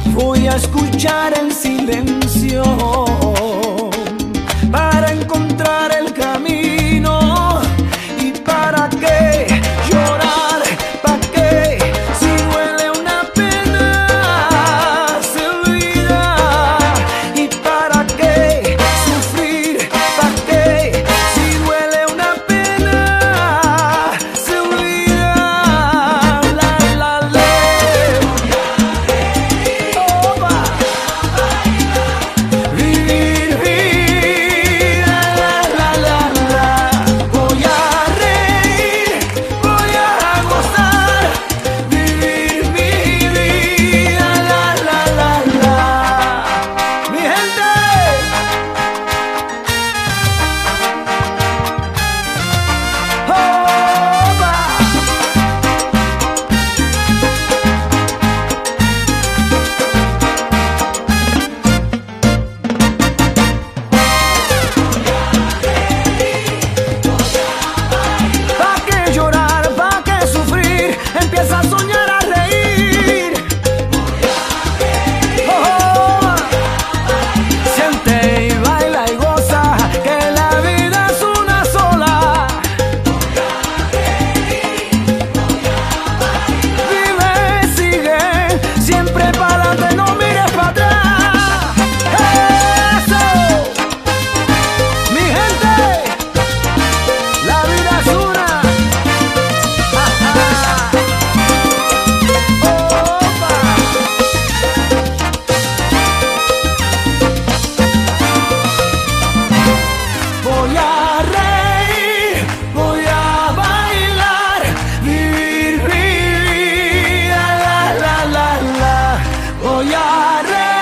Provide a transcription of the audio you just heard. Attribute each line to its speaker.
Speaker 1: Voy a escuchar el silencio para encontrar el camino. ¿Y para qué llorar? ¿Para qué? Si duele una pena se olvida. ¿Y para qué sufrir? ¿Para qué? Si duele una pena se olvida. La la la. Vivir vida, la la la. Voy a reír, voy a gozar. Vivir mi vida, la la la la. Mi gente. ¿Pa' qué llorar? ¿Pa' qué sufrir? Empieza a soñar, a reír. Oh, siente y baila y goza, que la vida es una sola. Vive, sigue, siempre para adelante, no mires para atrás. Eso, mi gente, la vida es una. Voy a reír, voy a bailar, vivir mi vida, la la la la. Voy a reír.